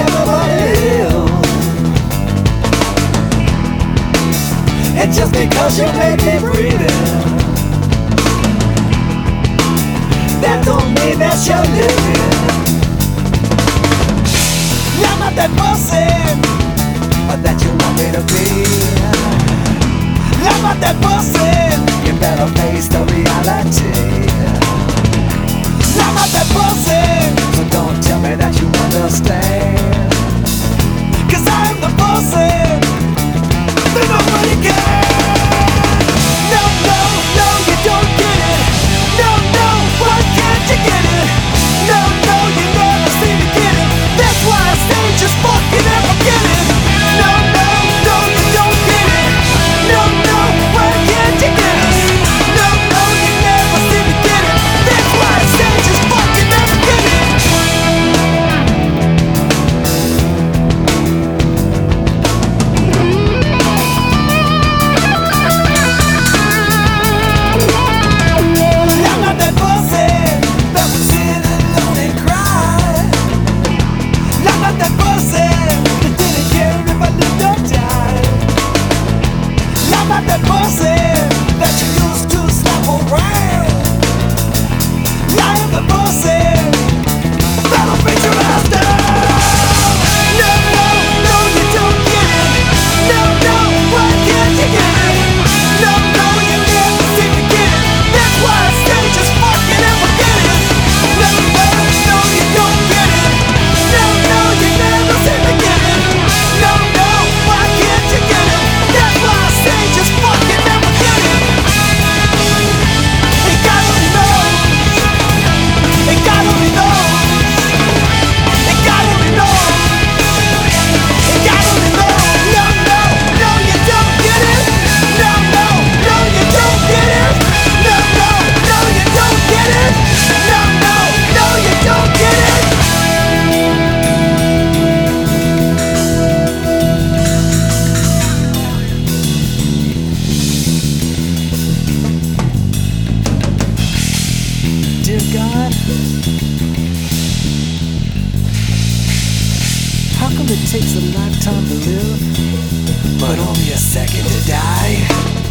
everybody else. And just because you may be breathing, that don't mean that you're living. I'm not that person that you want me to be. I'm not that person, you better face the reality. I'm not that person, so don't tell me that you understand. 'Cause I'm the person that nobody cares. No, no, no, you don't get it. No, no, why can't you get it? No, no, you never seem to get it. That's why I say just fucking and forget it. No, no, no, you don't get it. No, no, why can't you get it? No, no, you never seem to get it. That's why I say just fucking and forget it. I'm not that person that would sit alone and cry. I'm not that person that didn't care if I lived or died. I'm not that person that you used to slap around. I am the person that'll beat your ass down. No, no, no, you don't get it. No, no, why can't you get it? No, no, you never seem to get it. That's why I say just fucking and forget it. No, no, no, you don't get it. No, no, you never seem to get it. No, no, why can't you get it? That's why I say just fucking and forget it. And God only knows. And God only knows. And God only knows. And God only knows. No, no, no, you don't get it. No, no, no, you don't get it. No, no, no, you don't get it. No, no, no, you don't get it. Dear God, how come it takes a lifetime to live, but only a second to die?